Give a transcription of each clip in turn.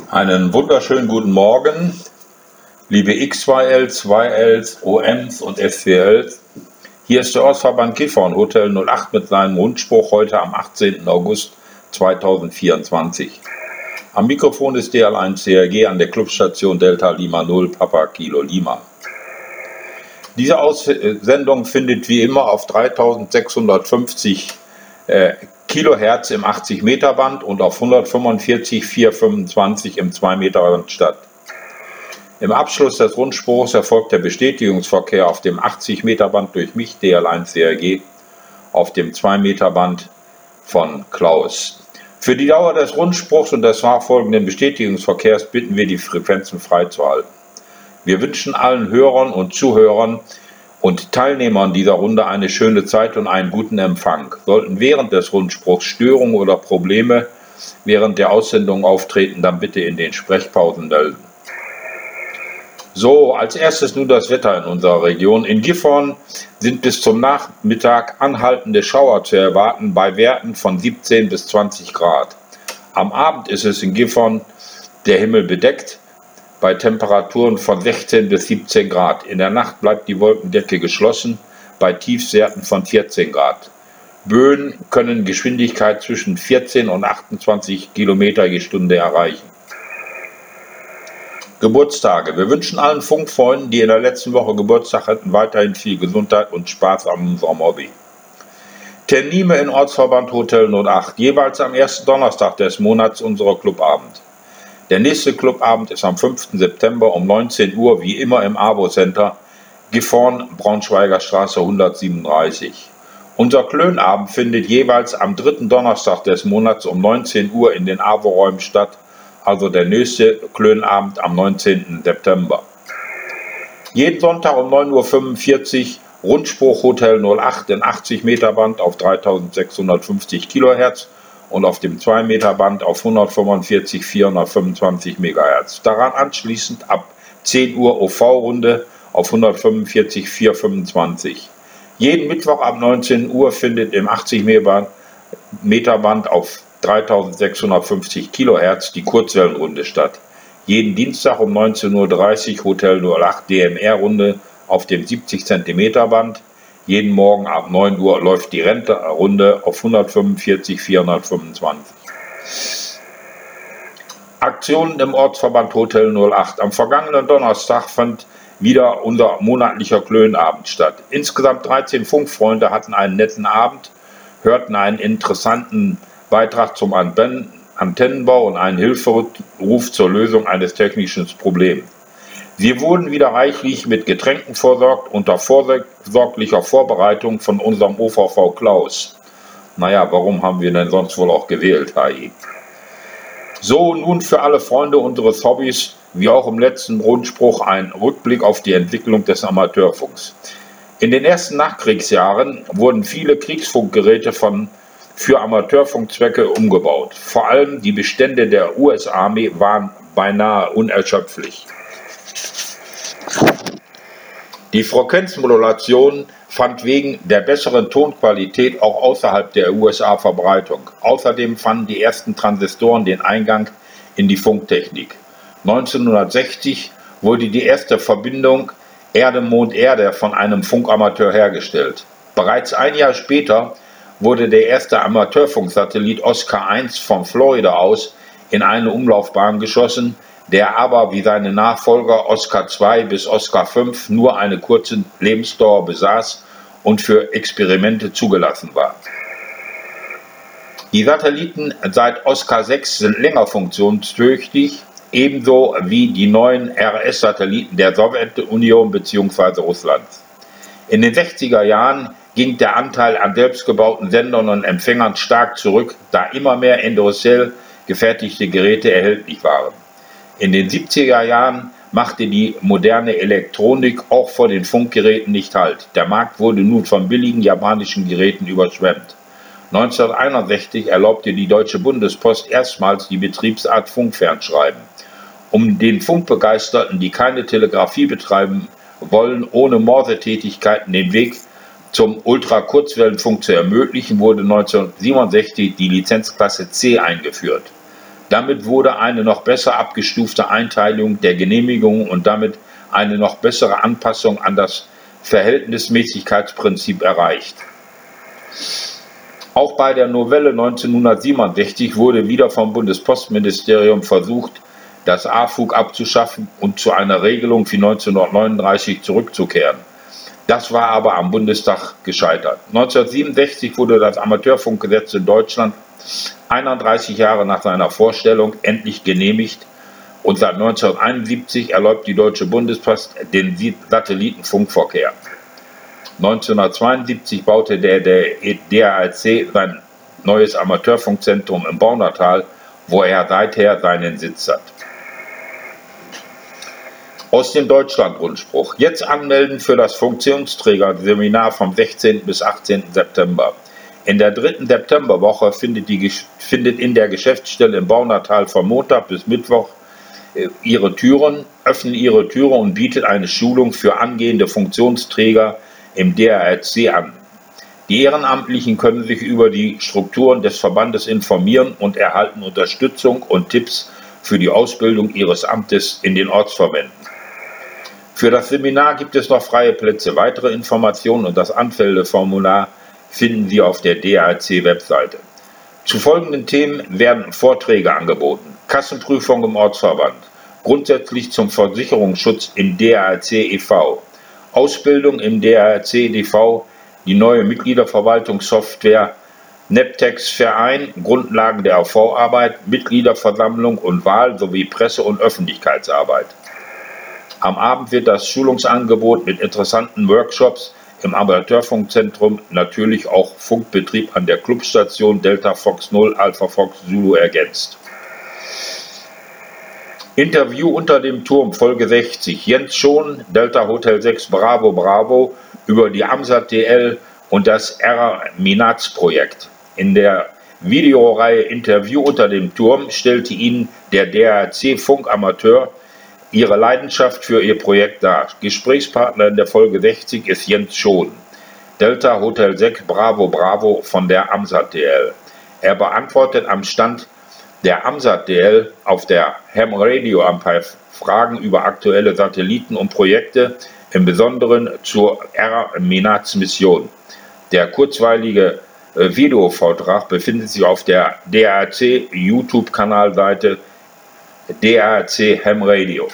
Einen wunderschönen guten Morgen, liebe X2Ls, 2Ls, OMs und S4Ls. Hier ist der Ortsverband Gifhorn Hotel 08 mit seinem Rundspruch heute am 18. August 2024. Am Mikrofon ist DL1 CRG an der Clubstation Delta Lima 0 Papa Kilo Lima. Diese Aussendung findet wie immer auf 3650 Kilohertz im 80 Meter Band und auf 145,425 im 2 Meter Band statt. Im Abschluss des Rundspruchs erfolgt der Bestätigungsverkehr auf dem 80 Meter Band durch mich, DL1 CRG, auf dem 2 Meter Band von Klaus. Für die Dauer des Rundspruchs und des nachfolgenden Bestätigungsverkehrs bitten wir, die Frequenzen freizuhalten. Wir wünschen allen Hörern und Zuhörern und Teilnehmern dieser Runde eine schöne Zeit und einen guten Empfang. Sollten während des Rundspruchs Störungen oder Probleme während der Aussendung auftreten, dann bitte in den Sprechpausen melden. So, als erstes nun das Wetter in unserer Region. In Gifhorn sind bis zum Nachmittag anhaltende Schauer zu erwarten bei Werten von 17 bis 20 Grad. Am Abend ist es in Gifhorn der Himmel bedeckt bei Temperaturen von 16 bis 17 Grad. In der Nacht bleibt die Wolkendecke geschlossen bei Tiefstwerten von 14 Grad. Böen können Geschwindigkeit zwischen 14 und 28 Kilometer je Stunde erreichen. Geburtstage. Wir wünschen allen Funkfreunden, die in der letzten Woche Geburtstag hatten, weiterhin viel Gesundheit und Spaß an unserem Hobby. Termine in Ortsverband Hotel 08, jeweils am ersten Donnerstag des Monats unserer Clubabend. Der nächste Clubabend ist am 5. September um 19 Uhr, wie immer im AWO Center, Gifhorn, Braunschweiger Straße 137. Unser Klönabend findet jeweils am dritten Donnerstag des Monats um 19 Uhr in den AWO-Räumen statt, also der nächste Klönabend am 19. September. Jeden Sonntag um 9:45 Uhr Rundspruch Hotel 08 in 80 Meter Band auf 3650 Kilohertz und auf dem 2 Meter Band auf 145,425 MHz. Daran anschließend ab 10 Uhr OV-Runde auf 145,425. Jeden Mittwoch ab 19 Uhr findet im 80 Meter Band auf 3650 Kilohertz die Kurzwellenrunde statt. Jeden Dienstag um 19:30 Uhr Hotel 08 DMR-Runde auf dem 70 cm Band. Jeden Morgen ab 9 Uhr läuft die Rentenrunde auf 145,425. Aktionen im Ortsverband Hotel 08. Am vergangenen Donnerstag fand wieder unser monatlicher Klönabend statt. Insgesamt 13 Funkfreunde hatten einen netten Abend, hörten einen interessanten Beitrag zum Antennenbau und einen Hilferuf zur Lösung eines technischen Problems. Wir wurden wieder reichlich mit Getränken versorgt unter vorsorglicher Vorbereitung von unserem OVV Klaus. Naja, warum haben wir denn sonst wohl auch gewählt, HI? So, nun für alle Freunde unseres Hobbys, wie auch im letzten Rundspruch, ein Rückblick auf die Entwicklung des Amateurfunks. In den ersten Nachkriegsjahren wurden viele Kriegsfunkgeräte für Amateurfunkzwecke umgebaut. Vor allem die Bestände der US-Armee waren beinahe unerschöpflich. Die Frequenzmodulation fand wegen der besseren Tonqualität auch außerhalb der USA Verbreitung. Außerdem fanden die ersten Transistoren den Eingang in die Funktechnik. 1960 wurde die erste Verbindung Erde-Mond-Erde von einem Funkamateur hergestellt. Bereits ein Jahr später wurde der erste Amateurfunksatellit Oscar 1 von Florida aus in eine Umlaufbahn geschossen, der aber wie seine Nachfolger Oscar 2 bis Oscar 5 nur eine kurze Lebensdauer besaß und für Experimente zugelassen war. Die Satelliten seit Oscar 6 sind länger funktionstüchtig, ebenso wie die neuen RS-Satelliten der Sowjetunion bzw. Russlands. In den 60er Jahren ging der Anteil an selbstgebauten Sendern und Empfängern stark zurück, da immer mehr industriell gefertigte Geräte erhältlich waren. In den 70er Jahren machte die moderne Elektronik auch vor den Funkgeräten nicht Halt. Der Markt wurde nun von billigen japanischen Geräten überschwemmt. 1961 erlaubte die Deutsche Bundespost erstmals die Betriebsart Funkfernschreiben. Um den Funkbegeisterten, die keine Telegrafie betreiben wollen, ohne Morsetätigkeiten den Weg zum Ultrakurzwellenfunk zu ermöglichen, wurde 1967 die Lizenzklasse C eingeführt. Damit wurde eine noch besser abgestufte Einteilung der Genehmigungen und damit eine noch bessere Anpassung an das Verhältnismäßigkeitsprinzip erreicht. Auch bei der Novelle 1967 wurde wieder vom Bundespostministerium versucht, das AFUG abzuschaffen und zu einer Regelung wie 1939 zurückzukehren. Das war aber am Bundestag gescheitert. 1967 wurde das Amateurfunkgesetz in Deutschland 31 Jahre nach seiner Vorstellung endlich genehmigt und seit 1971 erlaubt die Deutsche Bundespost den Satellitenfunkverkehr. 1972 baute der DARC sein neues Amateurfunkzentrum im Baunatal, wo er seither seinen Sitz hat. Aus dem Deutschland-Rundspruch. Jetzt anmelden für das Funktionsträger-Seminar vom 16. bis 18. September. In der 3. Septemberwoche findet in der Geschäftsstelle im Baunatal von Montag bis Mittwoch öffnen ihre Türen und bietet eine Schulung für angehende Funktionsträger im DARC an. Die Ehrenamtlichen können sich über die Strukturen des Verbandes informieren und erhalten Unterstützung und Tipps für die Ausbildung ihres Amtes in den Ortsverbänden. Für das Seminar gibt es noch freie Plätze. Weitere Informationen und das Anmeldeformular finden Sie auf der DARC-Webseite. Zu folgenden Themen werden Vorträge angeboten: Kassenprüfung im Ortsverband, grundsätzlich zum Versicherungsschutz im DARC e.V., Ausbildung im DARC e.V., die neue Mitgliederverwaltungssoftware Neptex Verein, Grundlagen der AV-Arbeit, Mitgliederversammlung und Wahl sowie Presse- und Öffentlichkeitsarbeit. Am Abend wird das Schulungsangebot mit interessanten Workshops im Amateurfunkzentrum, natürlich auch Funkbetrieb an der Clubstation Delta Fox 0 Alpha Fox Zulu ergänzt. Interview unter dem Turm, Folge 60. Jens Schon, Delta Hotel 6 Bravo Bravo, über die AMSAT DL und das R-Minaz-Projekt. In der Videoreihe Interview unter dem Turm stellte Ihnen der DARC-Funkamateur ihre Leidenschaft für ihr Projekt dar. Gesprächspartner in der Folge 60 ist Jens Schon, Delta Hotel 6 Bravo Bravo von der AMSAT DL. Er beantwortet am Stand der AMSAT DL auf der Ham Radio Empire Fragen über aktuelle Satelliten und Projekte, im Besonderen zur R-Minaz-Mission. Der kurzweilige Videovortrag befindet sich auf der DARC YouTube-Kanalseite DARC Ham Radio.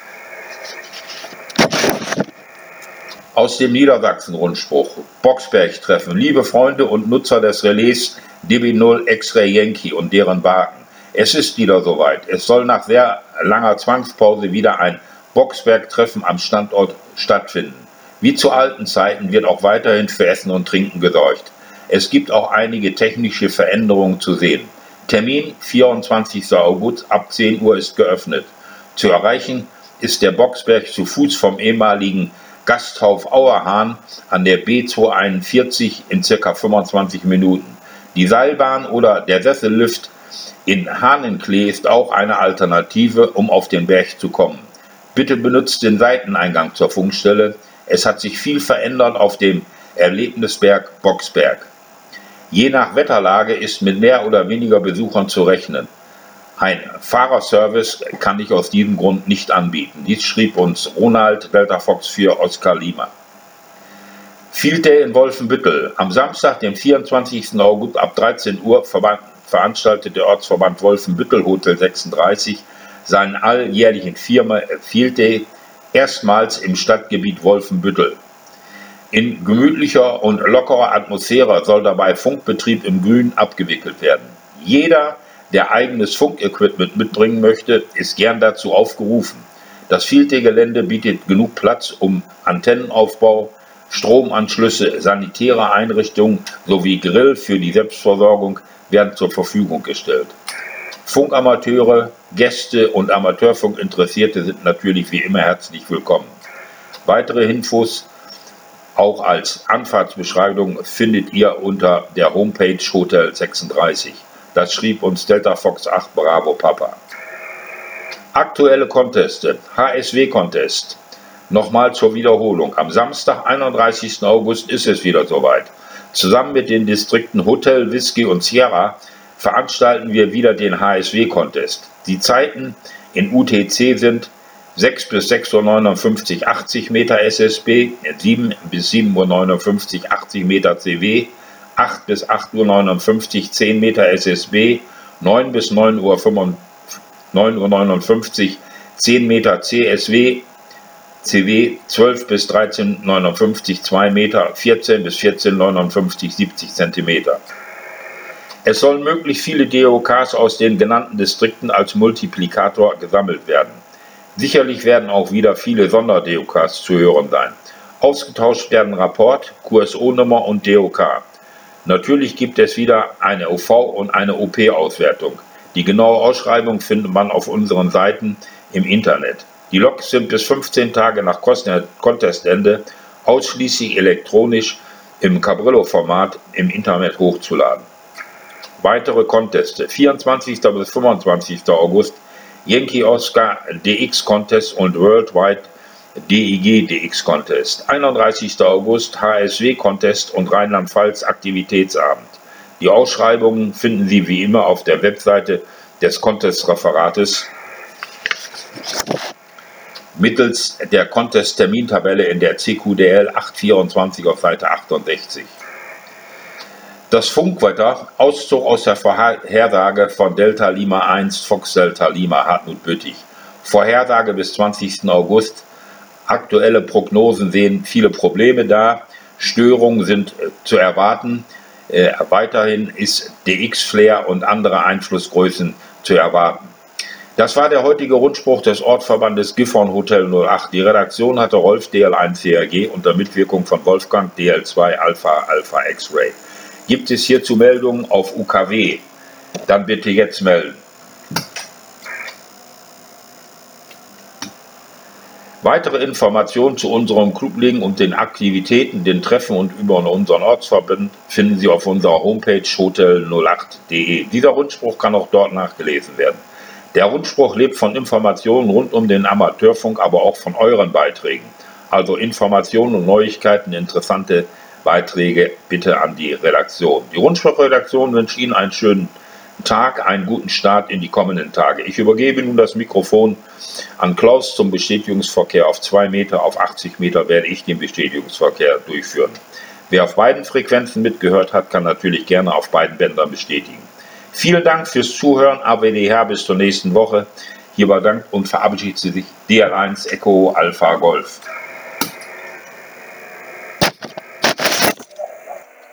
Aus dem Niedersachsen-Rundspruch. Boxberg-Treffen. Liebe Freunde und Nutzer des Relais DB0 X-Ray Yankee und deren Wagen. Es ist wieder soweit. Es soll nach sehr langer Zwangspause wieder ein Boxberg-Treffen am Standort stattfinden. Wie zu alten Zeiten wird auch weiterhin für Essen und Trinken gesorgt. Es gibt auch einige technische Veränderungen zu sehen. Termin 24. August ab 10 Uhr ist geöffnet. Zu erreichen ist der Boxberg zu Fuß vom ehemaligen Gasthof Auerhahn an der B241 in ca. 25 Minuten. Die Seilbahn oder der Sessellift in Hahnenklee ist auch eine Alternative, um auf den Berg zu kommen. Bitte benutzt den Seiteneingang zur Funkstelle. Es hat sich viel verändert auf dem Erlebnisberg Boxberg. Je nach Wetterlage ist mit mehr oder weniger Besuchern zu rechnen. Ein Fahrerservice kann ich aus diesem Grund nicht anbieten. Dies schrieb uns Ronald, Delta Fox 4 Oscar Lima. Field Day in Wolfenbüttel. Am Samstag, dem 24. August ab 13 Uhr veranstaltet der Ortsverband Wolfenbüttel Hotel 36 seinen alljährlichen Field Day erstmals im Stadtgebiet Wolfenbüttel. In gemütlicher und lockerer Atmosphäre soll dabei Funkbetrieb im Grün abgewickelt werden. Jeder, der eigenes Funkequipment mitbringen möchte, ist gern dazu aufgerufen. Das Field Day Gelände bietet genug Platz, um Antennenaufbau, Stromanschlüsse, sanitäre Einrichtungen sowie Grill für die Selbstversorgung werden zur Verfügung gestellt. Funkamateure, Gäste und Amateurfunkinteressierte sind natürlich wie immer herzlich willkommen. Weitere Infos auch als Anfahrtsbeschreibung findet ihr unter der Homepage Hotel 36. Das schrieb uns Delta Fox 8 Bravo Papa. Aktuelle Conteste. HSW-Contest. Nochmal zur Wiederholung. Am Samstag, 31. August, ist es wieder soweit. Zusammen mit den Distrikten Hotel, Whisky und Sierra veranstalten wir wieder den HSW-Contest. Die Zeiten in UTC sind 6 bis 6:59 Uhr 80 Meter SSB, 7 bis 7:59 Uhr 80 Meter CW, 8 bis 8:59 Uhr 10 Meter SSB, 9 bis 9:59 Uhr 10 Meter CSW, CW, 12 bis 13:59 Uhr 2 Meter, 14 bis 14:59 Uhr 70 Zentimeter. Es sollen möglichst viele DOKs aus den genannten Distrikten als Multiplikator gesammelt werden. Sicherlich werden auch wieder viele Sonder-DOKs zu hören sein. Ausgetauscht werden Rapport, QSO-Nummer und DOK. Natürlich gibt es wieder eine OV- und eine OP-Auswertung. Die genaue Ausschreibung findet man auf unseren Seiten im Internet. Die Loks sind bis 15 Tage nach Contestende ausschließlich elektronisch im Cabrillo-Format im Internet hochzuladen. Weitere Conteste: 24. bis 25. August Yankee Oscar DX Contest und Worldwide DIG DX Contest. 31. August HSW Contest und Rheinland-Pfalz Aktivitätsabend. Die Ausschreibungen finden Sie wie immer auf der Webseite des Contest-Referates mittels der Contest-Termintabelle in der CQDL 824 auf Seite 68. Das Funkwetter, Auszug aus der Vorhersage von Delta Lima 1 Fox Delta Lima Hartmut Büttig. Vorhersage bis 20. August. Aktuelle Prognosen sehen viele Probleme dar. Störungen sind zu erwarten. Weiterhin ist DX-Flare und andere Einflussgrößen zu erwarten. Das war der heutige Rundspruch des Ortsverbandes Gifhorn Hotel 08. Die Redaktion hatte Rolf DL1 CRG unter Mitwirkung von Wolfgang DL2 Alpha Alpha X-Ray. Gibt es hierzu Meldungen auf UKW? Dann bitte jetzt melden. Weitere Informationen zu unserem Clublink und den Aktivitäten, den Treffen und über unseren Ortsverband finden Sie auf unserer Homepage hotel08.de. Dieser Rundspruch kann auch dort nachgelesen werden. Der Rundspruch lebt von Informationen rund um den Amateurfunk, aber auch von euren Beiträgen. Also Informationen und Neuigkeiten, interessante Beiträge bitte an die Redaktion. Die Rundspruchredaktion wünscht Ihnen einen schönen Tag, einen guten Start in die kommenden Tage. Ich übergebe nun das Mikrofon an Klaus zum Bestätigungsverkehr. Auf 2 Meter, auf 80 Meter werde ich den Bestätigungsverkehr durchführen. Wer auf beiden Frequenzen mitgehört hat, kann natürlich gerne auf beiden Bändern bestätigen. Vielen Dank fürs Zuhören, AWDH, bis zur nächsten Woche. Hierbei dankt und verabschiedet sich DL1 Echo Alpha Golf.